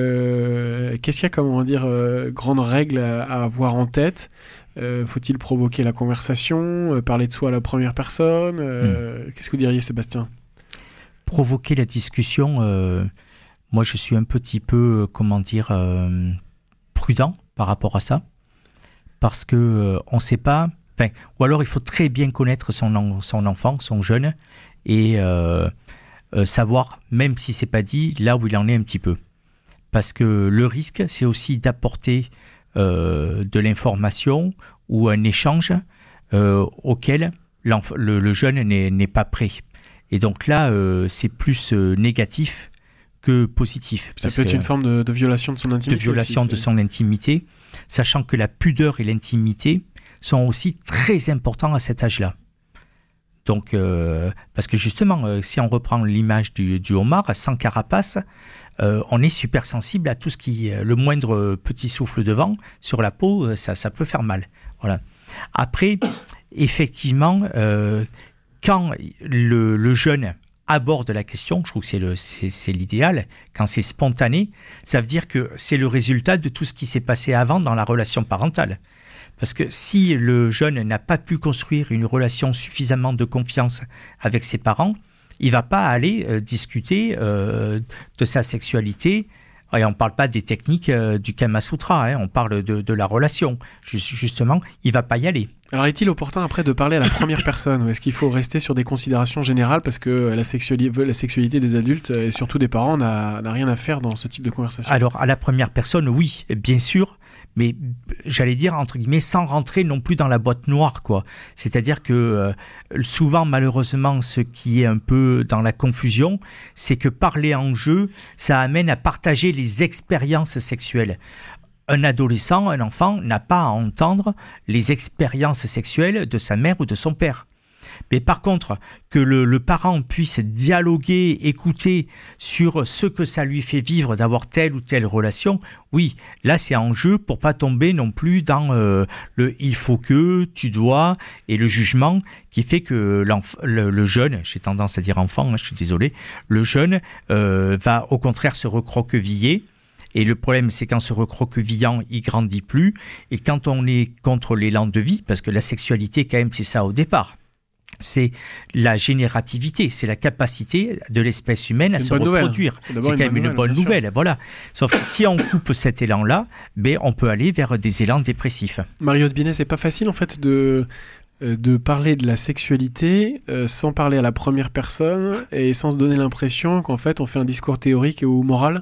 euh, qu'est-ce qu'il y a comme, on va dire, euh, grandes règles à, à avoir en tête? euh, Faut-il provoquer la conversation, euh, parler de soi à la première personne euh, mmh. Qu'est-ce que vous diriez, Sébastien? Provoquer la discussion, euh, moi je suis un petit peu, comment dire, euh, prudent par rapport à ça. Parce qu'on euh, ne sait pas, ou alors il faut très bien connaître son, en, son enfant, son jeune, et euh, euh, savoir, même si ce n'est pas dit, là où il en est un petit peu. Parce que le risque, c'est aussi d'apporter euh, de l'information ou un échange euh, auquel le, le jeune n'est, n'est pas prêt. Et donc là, euh, c'est plus euh, négatif que positif. Ça peut être une forme de, de violation de son intimité. De violation aussi, de son intimité, sachant que la pudeur et l'intimité sont aussi très importants à cet âge-là. Donc, euh, parce que justement, euh, si on reprend l'image du, du homard sans carapace, euh, on est super sensible à tout ce qui, le moindre petit souffle de vent sur la peau, ça, ça peut faire mal. Voilà. Après, effectivement, euh, quand le, le jeune aborde la question, je trouve que c'est, le, c'est, c'est l'idéal, quand c'est spontané, ça veut dire que c'est le résultat de tout ce qui s'est passé avant dans la relation parentale. Parce que si le jeune n'a pas pu construire une relation suffisamment de confiance avec ses parents, il ne va pas aller euh, discuter euh, de sa sexualité. Et on ne parle pas des techniques euh, du Kama Sutra, hein, on parle de, de la relation. Just, justement, il ne va pas y aller. Alors, est-il opportun après de parler à la première personne, ou est-ce qu'il faut rester sur des considérations générales parce que la, sexuali- la sexualité des adultes et surtout des parents n'a, n'a rien à faire dans ce type de conversation? Alors, à la première personne, oui, bien sûr, mais j'allais dire, entre guillemets, sans rentrer non plus dans la boîte noire, quoi. C'est-à-dire que euh, souvent, malheureusement, ce qui est un peu dans la confusion, c'est que parler en jeu, ça amène à partager les expériences sexuelles. Un adolescent, un enfant, n'a pas à entendre les expériences sexuelles de sa mère ou de son père. Mais par contre, que le, le parent puisse dialoguer, écouter sur ce que ça lui fait vivre d'avoir telle ou telle relation, oui, là c'est en jeu pour pas tomber non plus dans euh, le « il faut que »,« tu dois » et le jugement qui fait que le, le jeune, j'ai tendance à dire enfant, hein, je suis désolé, le jeune euh, va au contraire se recroqueviller. Et le problème, c'est qu'en se recroquevillant, il grandit plus. Et quand on est contre l'élan de vie, parce que la sexualité, quand même, c'est ça au départ. C'est la générativité, c'est la capacité de l'espèce humaine à se reproduire. C'est, c'est quand même une bonne nouvelle, nouvelle voilà. Sauf que si on coupe cet élan-là, ben, on peut aller vers des élans dépressifs. Marie-Aude Binet, c'est pas facile en fait de... de parler de la sexualité euh, sans parler à la première personne et sans se donner l'impression qu'en fait on fait un discours théorique ou moral?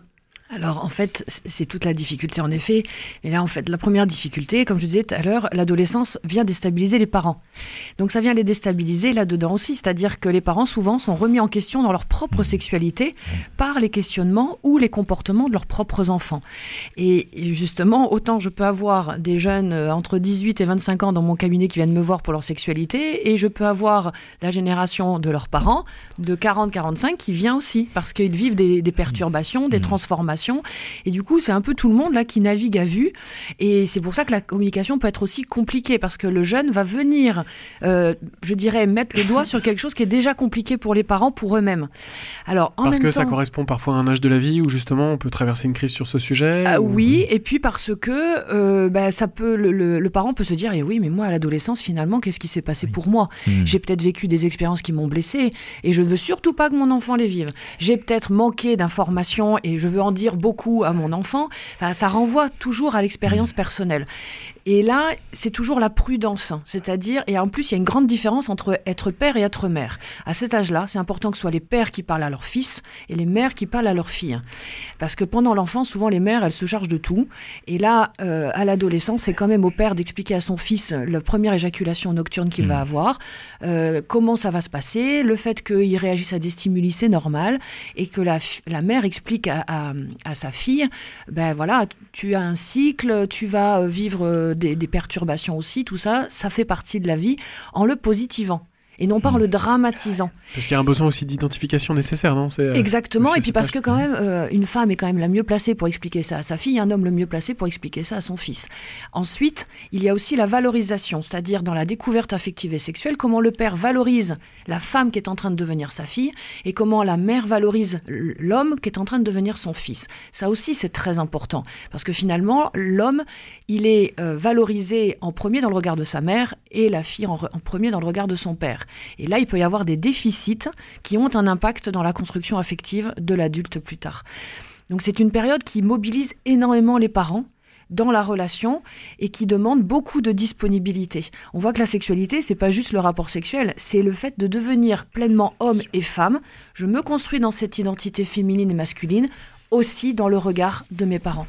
Alors en fait, c'est toute la difficulté en effet. Et là en fait, la première difficulté, comme je disais tout à l'heure, l'adolescence vient déstabiliser les parents. Donc ça vient les déstabiliser là-dedans aussi, c'est-à-dire que les parents souvent sont remis en question dans leur propre sexualité par les questionnements ou les comportements de leurs propres enfants. Et justement, autant je peux avoir des jeunes entre dix-huit et vingt-cinq ans dans mon cabinet qui viennent me voir pour leur sexualité, et je peux avoir la génération de leurs parents de quarante à quarante-cinq qui vient aussi, parce qu'ils vivent des, des perturbations, des transformations. Et du coup, c'est un peu tout le monde là qui navigue à vue. Et c'est pour ça que la communication peut être aussi compliquée, parce que le jeune va venir, euh, je dirais, mettre le doigt sur quelque chose qui est déjà compliqué pour les parents, pour eux-mêmes. Alors, en parce même que temps, ça correspond parfois à un âge de la vie où justement on peut traverser une crise sur ce sujet. Euh, ou... Oui, et puis parce que euh, bah, ça peut, le, le, le parent peut se dire, eh oui, mais moi à l'adolescence, finalement, qu'est-ce qui s'est passé pour moi ? mmh. J'ai peut-être vécu des expériences qui m'ont blessé, et je ne veux surtout pas que mon enfant les vive. J'ai peut-être manqué d'informations, et je veux en dire beaucoup à mon enfant. Enfin, ça renvoie toujours à l'expérience personnelle. Et là, c'est toujours la prudence, c'est-à-dire, et en plus, il y a une grande différence entre être père et être mère. À cet âge-là, c'est important que ce soit les pères qui parlent à leurs fils et les mères qui parlent à leurs filles. Parce que pendant l'enfance, souvent, les mères, elles se chargent de tout. Et là, euh, à l'adolescence, c'est quand même au père d'expliquer à son fils la première éjaculation nocturne qu'il mmh. va avoir, euh, comment ça va se passer, le fait qu'il réagisse à des stimuli, c'est normal, et que la, la mère explique à, à, à sa fille, ben voilà, tu as un cycle, tu vas vivre des, des perturbations aussi, tout ça, ça fait partie de la vie, en le positivant. Et non pas en le dramatisant. Parce qu'il y a un besoin aussi d'identification nécessaire, non ? C'est, euh, Exactement, c'est, et puis parce que quand même, euh, une femme est quand même la mieux placée pour expliquer ça à sa fille, un homme le mieux placé pour expliquer ça à son fils. Ensuite, il y a aussi la valorisation, c'est-à-dire dans la découverte affective et sexuelle, comment le père valorise la femme qui est en train de devenir sa fille, et comment la mère valorise l'homme qui est en train de devenir son fils. Ça aussi, c'est très important, parce que finalement, l'homme, il est euh, valorisé en premier dans le regard de sa mère, et la fille en, re- en premier dans le regard de son père. Et là, il peut y avoir des déficits qui ont un impact dans la construction affective de l'adulte plus tard. Donc c'est une période qui mobilise énormément les parents dans la relation et qui demande beaucoup de disponibilité. On voit que la sexualité, c'est pas juste le rapport sexuel, c'est le fait de devenir pleinement homme et femme. Je me construis dans cette identité féminine et masculine, aussi dans le regard de mes parents.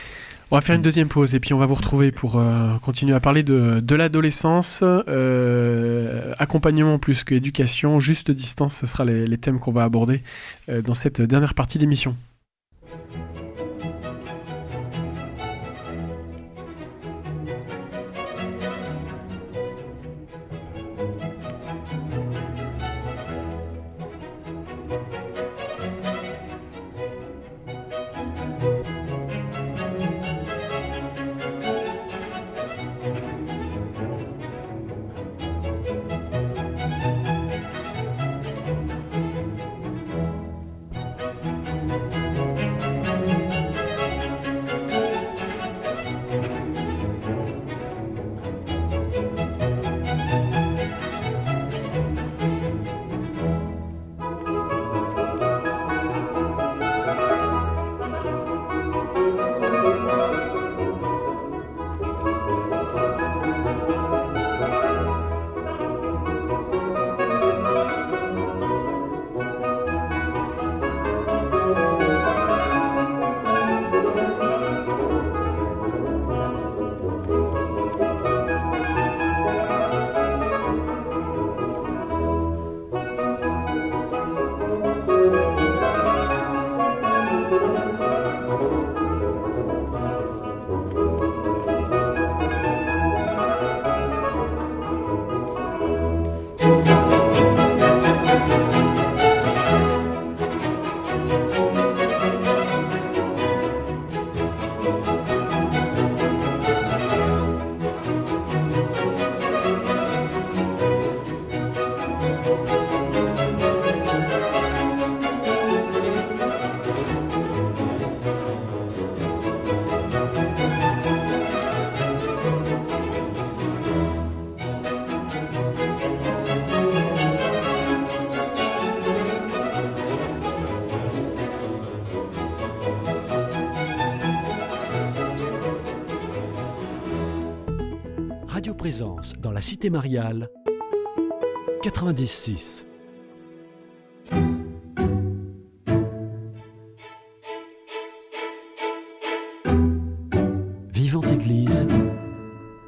On va faire une deuxième pause et puis on va vous retrouver pour euh, continuer à parler de, de l'adolescence, euh, accompagnement plus qu'éducation, juste distance, ce sera les, les thèmes qu'on va aborder euh, dans cette dernière partie d'émission. Présence dans la Cité Mariale, quatre-vingt-dix six.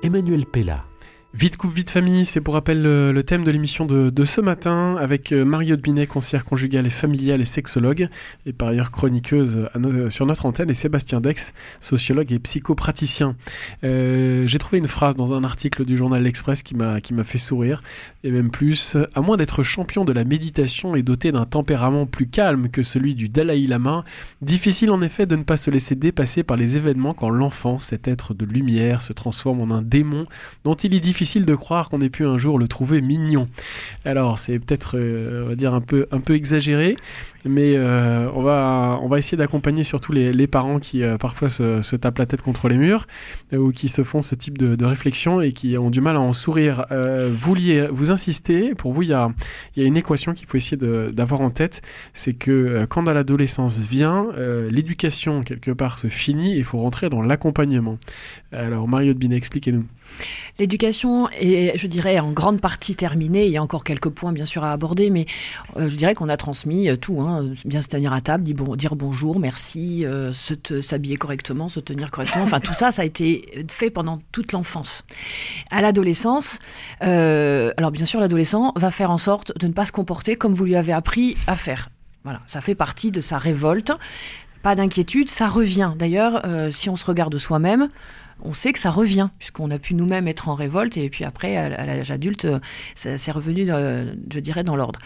Emmanuel Pella. Vite couple, vite famille, c'est pour rappel le, le thème de l'émission de, de ce matin avec Mariotte Binet, conseillère conjugale et familiale et sexologue, et par ailleurs chroniqueuse à no- sur notre antenne, et Sébastien Dex, sociologue et psychopraticien. Euh, j'ai trouvé une phrase dans un article du journal L'Express qui m'a, qui m'a fait sourire, et même plus. À moins d'être champion de la méditation et doté d'un tempérament plus calme que celui du Dalai Lama, difficile en effet de ne pas se laisser dépasser par les événements quand l'enfant, cet être de lumière, se transforme en un démon dont il est difficile difficile de croire qu'on ait pu un jour le trouver mignon. Alors, c'est peut-être, euh, on va dire, un peu, un peu exagéré, mais euh, on, va, on va essayer d'accompagner surtout les, les parents qui euh, parfois se, se tapent la tête contre les murs euh, ou qui se font ce type de, de réflexion et qui ont du mal à en sourire. Euh, vous, liez, vous insistez, pour vous, il y a, y a une équation qu'il faut essayer de, d'avoir en tête, c'est que euh, quand dans l'adolescence vient, euh, l'éducation, quelque part, se finit et il faut rentrer dans l'accompagnement. Alors, Mariotte Binet, expliquez-nous. L'éducation est, je dirais, en grande partie terminée. Il y a encore quelques points, bien sûr, à aborder, mais euh, je dirais qu'on a transmis tout. Hein, bien se tenir à table, dire, bon, dire bonjour, merci, euh, se te, s'habiller correctement, se tenir correctement. Enfin, tout ça, ça a été fait pendant toute l'enfance. À l'adolescence, euh, alors bien sûr, l'adolescent va faire en sorte de ne pas se comporter comme vous lui avez appris à faire. Voilà, ça fait partie de sa révolte. Pas d'inquiétude, ça revient. D'ailleurs, euh, si on se regarde soi-même, on sait que ça revient, puisqu'on a pu nous-mêmes être en révolte, et puis après, à, à l'âge adulte, ça, c'est revenu, euh, je dirais, dans l'ordre.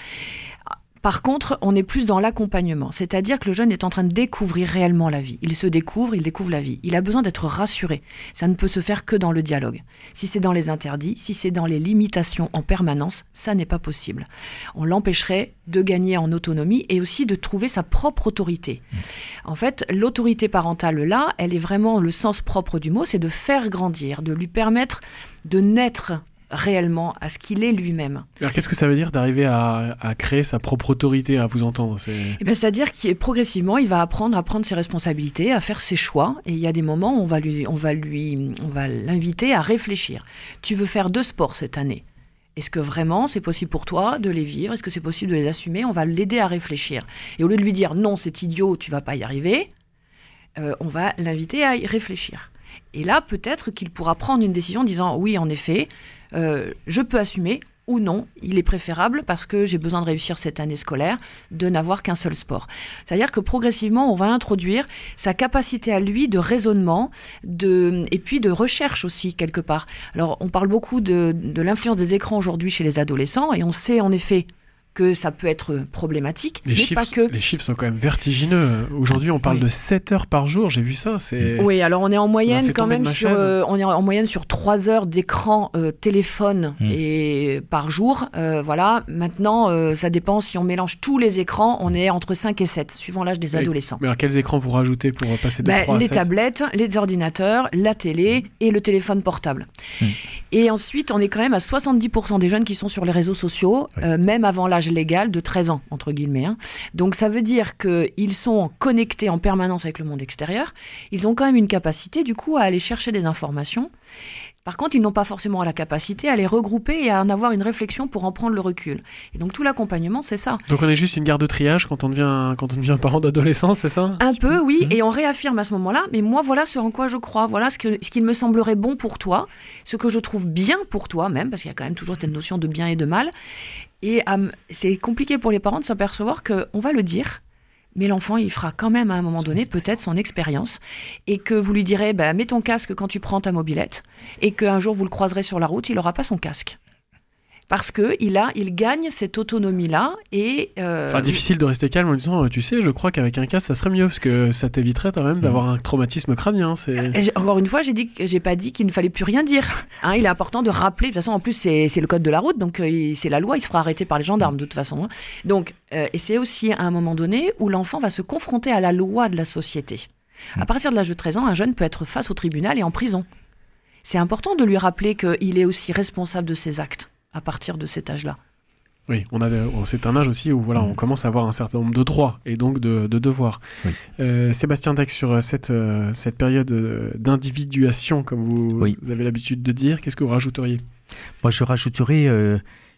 Par contre, on est plus dans l'accompagnement, c'est-à-dire que le jeune est en train de découvrir réellement la vie. Il se découvre, il découvre la vie. Il a besoin d'être rassuré. Ça ne peut se faire que dans le dialogue. Si c'est dans les interdits, si c'est dans les limitations en permanence, ça n'est pas possible. On l'empêcherait de gagner en autonomie et aussi de trouver sa propre autorité. En fait, l'autorité parentale, là, elle est vraiment le sens propre du mot, c'est de faire grandir, de lui permettre de naître réellement à ce qu'il est lui-même. Alors qu'est-ce que ça veut dire d'arriver à, à créer sa propre autorité, à vous entendre? C'est... Eh bien, c'est-à-dire qu'il progressivement, il va apprendre à prendre ses responsabilités, à faire ses choix, et il y a des moments où on va lui, on va lui, on va l'inviter à réfléchir. Tu veux faire deux sports cette année? Est-ce que vraiment c'est possible pour toi de les vivre? Est-ce que c'est possible de les assumer? On va l'aider à réfléchir. Et au lieu de lui dire non, c'est idiot, tu vas pas y arriver, euh, on va l'inviter à y réfléchir. Et là, peut-être qu'il pourra prendre une décision en disant oui, en effet, euh, je peux assumer ou non. Il est préférable, parce que j'ai besoin de réussir cette année scolaire, de n'avoir qu'un seul sport. C'est-à-dire que progressivement, on va introduire sa capacité à lui de raisonnement de, et puis de recherche aussi, quelque part. Alors, on parle beaucoup de, de l'influence des écrans aujourd'hui chez les adolescents, et on sait en effet que ça peut être problématique, les mais chiffres, pas que. Les chiffres sont quand même vertigineux. Aujourd'hui, on parle oui. de sept heures par jour, j'ai vu ça. C'est... Oui, alors on est en moyenne quand même sur, euh, on est en moyenne sur trois heures d'écran euh, téléphone mmh. et par jour. Euh, voilà. Maintenant, euh, ça dépend si on mélange tous les écrans, on est entre cinq et sept, suivant l'âge des et, adolescents. Mais alors, quels écrans vous rajoutez pour passer de bah, trois à les sept? tablettes, les ordinateurs, la télé mmh. et le téléphone portable. Mmh. Et ensuite, on est quand même à soixante-dix pour cent des jeunes qui sont sur les réseaux sociaux, oui. euh, même avant l'âge légal de treize ans, entre guillemets. Hein. Donc ça veut dire qu'ils sont connectés en permanence avec le monde extérieur. Ils ont quand même une capacité, du coup, à aller chercher des informations. Par contre, ils n'ont pas forcément la capacité à les regrouper et à en avoir une réflexion pour en prendre le recul. Et donc tout l'accompagnement, c'est ça. Donc on est juste une garde de triage quand on devient, quand on devient parent d'adolescent, c'est ça? Un peu, oui, mmh. et on réaffirme à ce moment-là, mais moi, voilà ce en quoi je crois, voilà ce, que, ce qu'il me semblerait bon pour toi, ce que je trouve bien pour toi même, parce qu'il y a quand même toujours cette notion de bien et de mal. Et euh, c'est compliqué pour les parents de s'apercevoir qu'on va le dire, mais l'enfant, il fera quand même à un moment donné peut-être son expérience, et que vous lui direz bah, « mets ton casque quand tu prends ta mobilette », et qu'un jour vous le croiserez sur la route, il n'aura pas son casque. Parce qu'il a, il gagne cette autonomie-là. Et euh, enfin, difficile de rester calme en disant, tu sais, je crois qu'avec un casque, ça serait mieux, parce que ça t'éviterait quand même d'avoir un traumatisme crânien. C'est... Encore une fois, j'ai dit, j'ai pas dit qu'il ne fallait plus rien dire. Hein, il est important de rappeler. De toute façon, en plus, c'est, c'est le code de la route, donc euh, c'est la loi. Il se fera arrêter par les gendarmes de toute façon. Hein. Donc, euh, et c'est aussi à un moment donné où l'enfant va se confronter à la loi de la société. À partir de l'âge de treize ans, un jeune peut être face au tribunal et en prison. C'est important de lui rappeler qu'il est aussi responsable de ses actes à partir de cet âge-là. Oui, on a, c'est un âge aussi où voilà, on commence à avoir un certain nombre de droits et donc de, de devoirs. Oui. Euh, Sébastien Dex, sur cette, euh, cette période d'individuation, comme vous, oui. vous avez l'habitude de dire, qu'est-ce que vous rajouteriez? Moi, je rajouterais euh,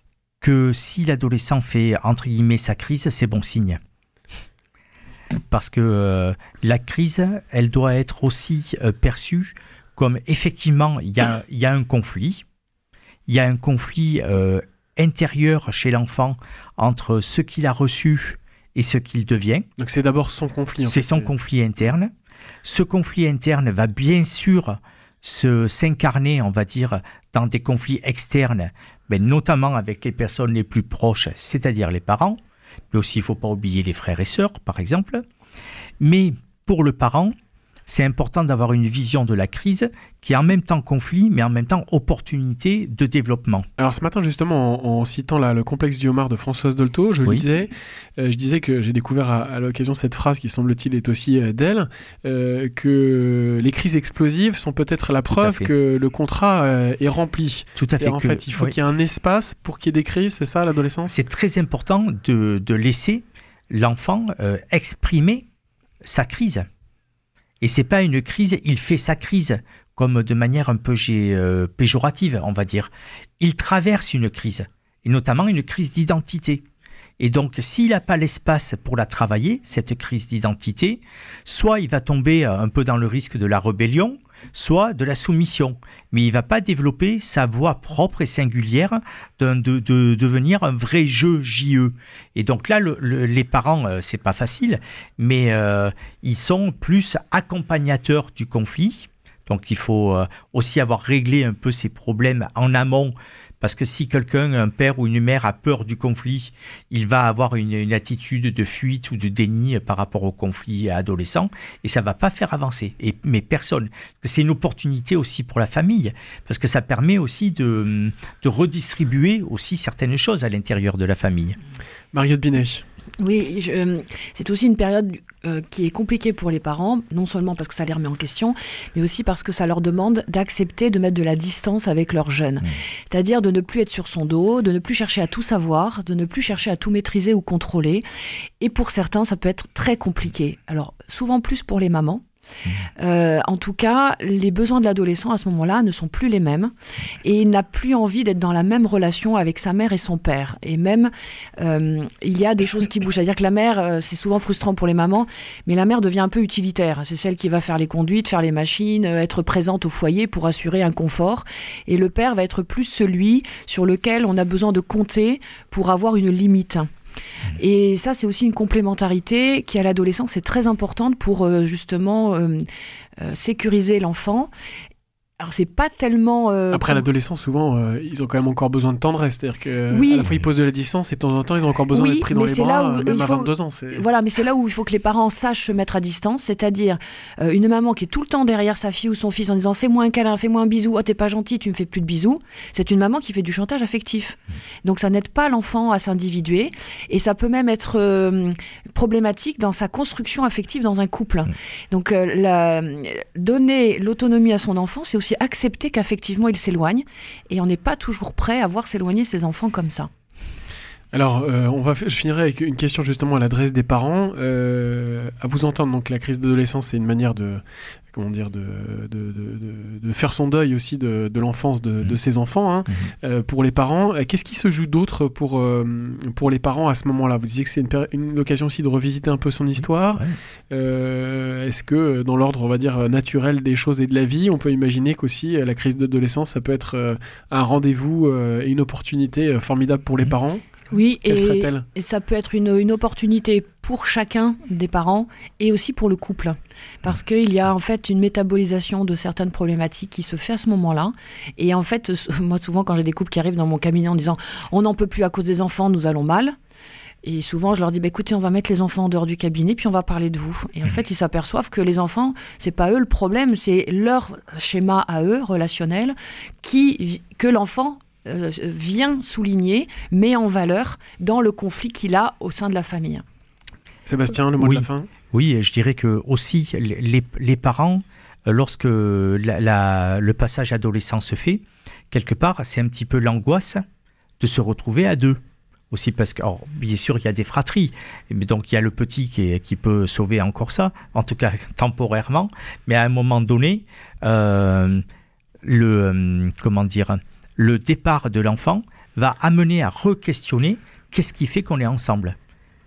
que si l'adolescent fait, entre guillemets, sa crise, c'est bon signe. Parce que euh, la crise, elle doit être aussi euh, perçue comme effectivement il y a, il y a un conflit, il y a un conflit euh, intérieur chez l'enfant entre ce qu'il a reçu et ce qu'il devient. Donc c'est d'abord son conflit. En c'est fait, son c'est... conflit interne. Ce conflit interne va bien sûr se, s'incarner, on va dire, dans des conflits externes, mais notamment avec les personnes les plus proches, c'est-à-dire les parents, mais aussi il ne faut pas oublier les frères et sœurs, par exemple. Mais pour le parent, c'est important d'avoir une vision de la crise qui est en même temps conflit, mais en même temps opportunité de développement. Alors ce matin, justement, en, en citant là, le complexe du homard de Françoise Dolto, je, oui. disais, euh, je disais que j'ai découvert à, à l'occasion cette phrase qui, semble-t-il, est aussi euh, d'elle, euh, que les crises explosives sont peut-être la preuve que le contrat euh, est rempli. Tout à fait. En que, fait, il faut oui. qu'il y ait un espace pour qu'il y ait des crises, c'est ça, l'adolescence ? C'est très important de, de laisser l'enfant euh, exprimer sa crise. Et c'est pas une crise, il fait sa crise, comme de manière un peu euh, péjorative, on va dire. Il traverse une crise, et notamment une crise d'identité. Et donc, s'il n'a pas l'espace pour la travailler, cette crise d'identité, soit il va tomber un peu dans le risque de la rébellion, soit de la soumission. Mais il ne va pas développer sa voix propre et singulière de, de, de devenir un vrai jeu J E. Et donc là, le, le, les parents, euh, c'est pas facile, mais euh, ils sont plus accompagnateurs du conflit. Donc il faut euh, aussi avoir réglé un peu ces problèmes en amont. Parce que si quelqu'un, un père ou une mère, a peur du conflit, il va avoir une, une attitude de fuite ou de déni par rapport au conflit adolescent, et ça ne va pas faire avancer. Et, mais personne. C'est une opportunité aussi pour la famille, parce que ça permet aussi de, de redistribuer aussi certaines choses à l'intérieur de la famille. Mariotte Binet. Oui, je, c'est aussi une période euh, qui est compliquée pour les parents, non seulement parce que ça les remet en question, mais aussi parce que ça leur demande d'accepter de mettre de la distance avec leurs jeunes. Mmh. C'est-à-dire de ne plus être sur son dos, de ne plus chercher à tout savoir, de ne plus chercher à tout maîtriser ou contrôler. Et pour certains, ça peut être très compliqué. Alors, souvent plus pour les mamans. Mmh. Euh, en tout cas, les besoins de l'adolescent à ce moment-là ne sont plus les mêmes et il n'a plus envie d'être dans la même relation avec sa mère et son père. Et même, euh, il y a des choses qui bougent. C'est-à-dire que la mère, euh, c'est souvent frustrant pour les mamans, mais la mère devient un peu utilitaire. C'est celle qui va faire les conduites, faire les machines, euh, être présente au foyer pour assurer un confort. Et le père va être plus celui sur lequel on a besoin de compter pour avoir une limite. Et ça, c'est aussi une complémentarité qui, à l'adolescence, est très importante pour euh, justement euh, euh, sécuriser l'enfant. Alors, c'est pas tellement... Euh, Après, à l'adolescence, souvent, euh, ils ont quand même encore besoin de tendresse. C'est-à-dire qu'à oui. la fois, ils posent de la distance et de temps en temps, ils ont encore besoin oui, d'être pris dans les bras, euh, même faut... à vingt-deux ans. C'est... Voilà, mais c'est là où il faut que les parents sachent se mettre à distance. C'est-à-dire, euh, une maman qui est tout le temps derrière sa fille ou son fils en disant « fais-moi un câlin, fais-moi un bisou, oh, t'es pas gentil, tu me fais plus de bisous », c'est une maman qui fait du chantage affectif. Donc, ça n'aide pas l'enfant à s'individuer et ça peut même être euh, problématique dans sa construction affective dans un couple. Donc, euh, la... donner l'autonomie à son enfant, c'est aussi accepter qu'à effectivement, il s'éloigne et on n'est pas toujours prêt à voir s'éloigner ses enfants comme ça. Alors, euh, on va f- je finirai avec une question justement à l'adresse des parents. Euh, à vous entendre, donc la crise d'adolescence, c'est une manière de, comment dire, de, de, de, de, de faire son deuil aussi de, de l'enfance de, de ses enfants. Hein. Mmh. Euh, pour les parents, qu'est-ce qui se joue d'autre pour, euh, pour les parents à ce moment-là ? Vous disiez que c'est une, péri- une occasion aussi de revisiter un peu son histoire. Ouais. Euh, est-ce que dans l'ordre, on va dire, naturel des choses et de la vie, on peut imaginer qu'aussi la crise d'adolescence, ça peut être euh, un rendez-vous euh, et une opportunité euh, formidable pour les parents ? Oui, Quelle et, serait-elle ? Et ça peut être une, une opportunité pour chacun des parents et aussi pour le couple. Parce qu'il y a en fait une métabolisation de certaines problématiques qui se fait à ce moment-là. Et en fait, moi souvent quand j'ai des couples qui arrivent dans mon cabinet en disant « on n'en peut plus à cause des enfants, nous allons mal », et souvent, je leur dis, bah, écoutez, on va mettre les enfants en dehors du cabinet, puis on va parler de vous. Et en fait, ils s'aperçoivent que les enfants, c'est pas eux le problème, c'est leur schéma à eux, relationnel, qui, que l'enfant euh, vient souligner, met en valeur dans le conflit qu'il a au sein de la famille. Sébastien, le mot oui. de la fin ? Oui, je dirais que aussi, les, les parents, lorsque la, la, le passage adolescent se fait, quelque part, c'est un petit peu l'angoisse de se retrouver à deux. Aussi parce que, alors, bien sûr, il y a des fratries, mais donc il y a le petit qui, est, qui peut sauver encore ça, en tout cas temporairement, mais à un moment donné, euh, le, euh, comment dire, le départ de l'enfant va amener à re-questionner qu'est-ce qui fait qu'on est ensemble.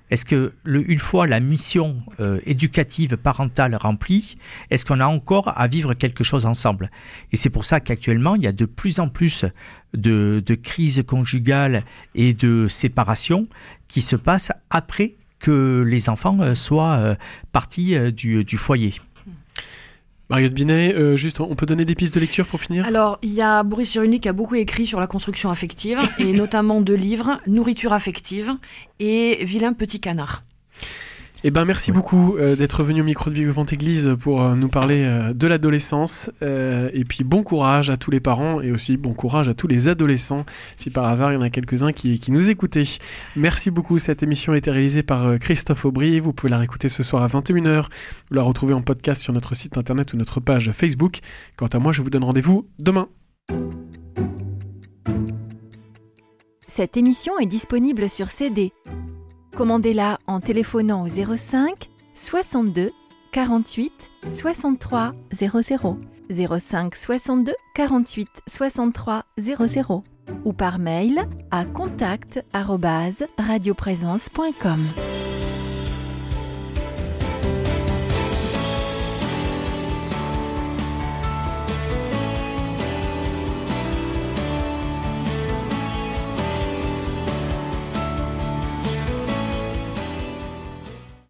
Est-ce que, le, une fois la mission euh, éducative parentale remplie, est-ce qu'on a encore à vivre quelque chose ensemble? Et c'est pour ça qu'actuellement, il y a de plus en plus de, de crises conjugales et de séparations qui se passent après que les enfants euh, soient euh, partis euh, du, du foyer. Mariotte Binet, euh, juste, on peut donner des pistes de lecture pour finir? Alors, il y a Boris Cyrulnik qui a beaucoup écrit sur la construction affective, et notamment deux livres, Nourriture affective et Vilain petit canard. Eh ben, merci beaucoup euh, d'être venu au micro de Vivante Église pour euh, nous parler euh, de l'adolescence. Euh, et puis, bon courage à tous les parents et aussi bon courage à tous les adolescents, si par hasard il y en a quelques-uns qui, qui nous écoutaient. Merci beaucoup. Cette émission a été réalisée par euh, Christophe Aubry. Vous pouvez la réécouter ce soir à vingt et une heures. Vous la retrouvez en podcast sur notre site internet ou notre page Facebook. Quant à moi, je vous donne rendez-vous demain. Cette émission est disponible sur C D. Commandez-la en téléphonant au zéro cinq soixante-deux quarante-huit soixante-trois zéro zéro, zéro cinq soixante-deux quarante-huit soixante-trois zéro zéro ou par mail à contact arobase radioprésence point com.